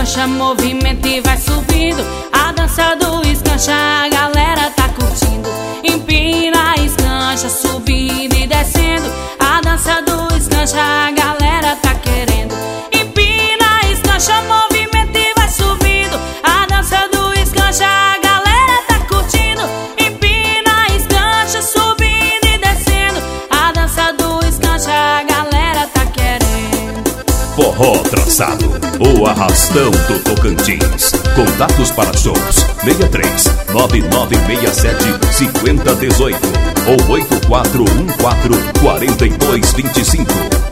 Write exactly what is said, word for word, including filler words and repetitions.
escancha, movimento e vai subindo. A dança do escancha, a galera tá curtindo. Empina, escancha, subindo e descendo. A dança do escancha, a galera tá querendo. Empina, escancha, movimento e vai subindo. A dança do escancha, a galera tá curtindo. Empina, escancha, subindo e descendo. A dança do escancha, a galera tá querendo. Forró Trançado, o arrastão do Tocantins. Contatos para shows seis três nove nove seis sete cinco zero um oito ou oito quatro um quatro quatro dois dois cinco.